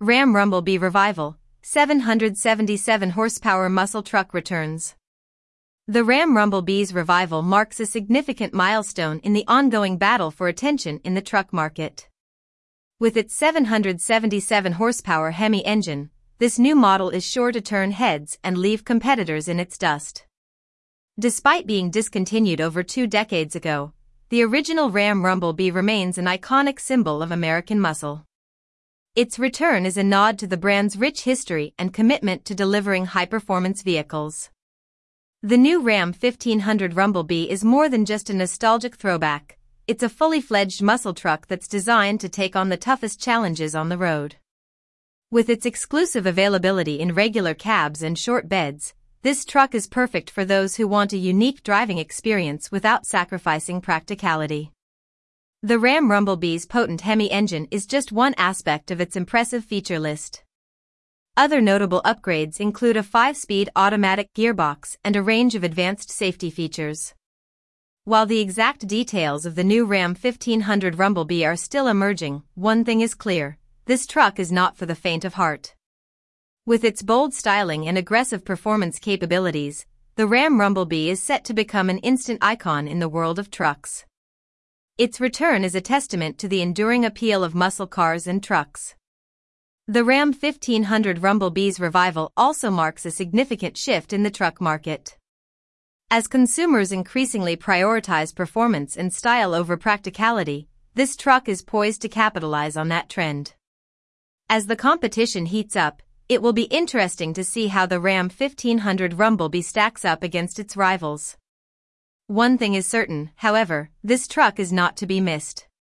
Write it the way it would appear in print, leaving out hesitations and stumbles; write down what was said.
Ram Rumble-Bee Revival, 777 horsepower muscle truck returns. The Ram Rumble-Bee's revival marks a significant milestone in the ongoing battle for attention in the truck market. With its 777 horsepower Hemi engine, this new model is sure to turn heads and leave competitors in its dust. Despite being discontinued over 2 decades ago, the original Ram Rumble-Bee remains an iconic symbol of American muscle. Its return is a nod to the brand's rich history and commitment to delivering high-performance vehicles. The new Ram 1500 Rumble-Bee is more than just a nostalgic throwback. It's a fully-fledged muscle truck that's designed to take on the toughest challenges on the road. With its exclusive availability in regular cabs and short beds, this truck is perfect for those who want a unique driving experience without sacrificing practicality. The Ram Rumble-Bee's potent Hemi engine is just one aspect of its impressive feature list. Other notable upgrades include a 5-speed automatic gearbox and a range of advanced safety features. While the exact details of the new Ram 1500 Rumble-Bee are still emerging, one thing is clear: this truck is not for the faint of heart. With its bold styling and aggressive performance capabilities, the Ram Rumble-Bee is set to become an instant icon in the world of trucks. Its return is a testament to the enduring appeal of muscle cars and trucks. The Ram 1500 Rumble-Bee's revival also marks a significant shift in the truck market. As consumers increasingly prioritize performance and style over practicality, this truck is poised to capitalize on that trend. As the competition heats up, it will be interesting to see how the Ram 1500 Rumble-Bee stacks up against its rivals. One thing is certain, however: this truck is not to be missed.